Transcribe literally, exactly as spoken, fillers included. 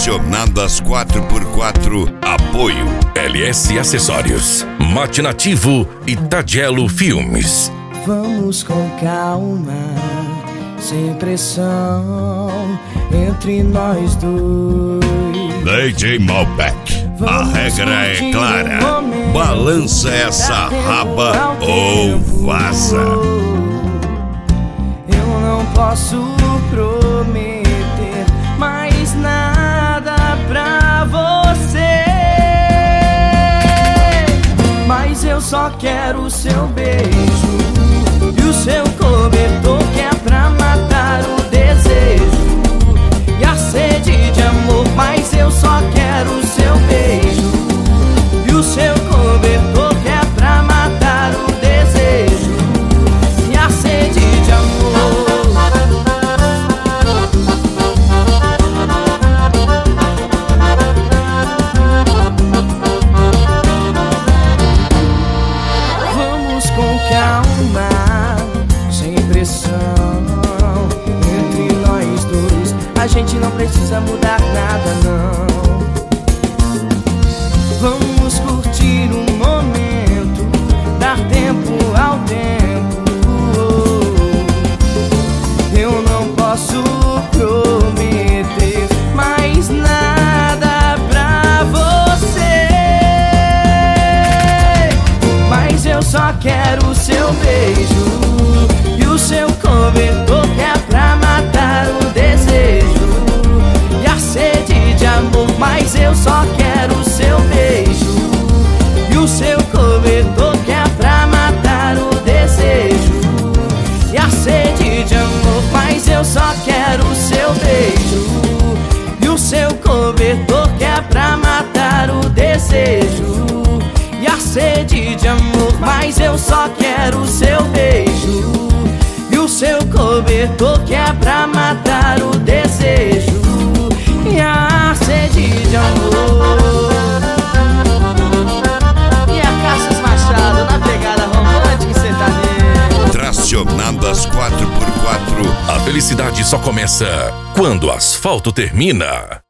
Tracionadas quatro por quatro, apoio L S Acessórios, Matinativo e Tagelo Filmes. Vamos com calma, sem pressão, entre nós dois. D J Malbec, a regra é clara, balança essa raba ou vaza. Eu não posso prometer mais nada pra você, mas eu só quero o seu beijo e o seu cobertor, que é pra matar o desejo e a sede de amor. Mas eu só quero o seu beijo e o seu cobertor, que é pra matar o desejo e a sede de amor. Vamos com calma, sem pressão, entre nós dois. A gente não precisa mudar nada, não. Vamos curtir um momento, dar tempo ao tempo. Eu não posso prometer mais nada pra você, mas eu só quero o seu beijo e o seu cobertor, que é pra matar o desejo e a sede de amor. Mas eu só quero o seu beijo e o seu cobertor, que é pra matar o desejo e a sede de amor. Mas eu só quero o seu beijo e o seu cobertor, que é pra matar o desejo e a sede de amor. Mas eu só quero o seu beijo e o seu cobertor, que é pra matar o desejo e a sede de amor. E a Cassius Machado na pegada romântica e sertaneja. Tracionadas quatro por quatro. A felicidade só começa quando o asfalto termina.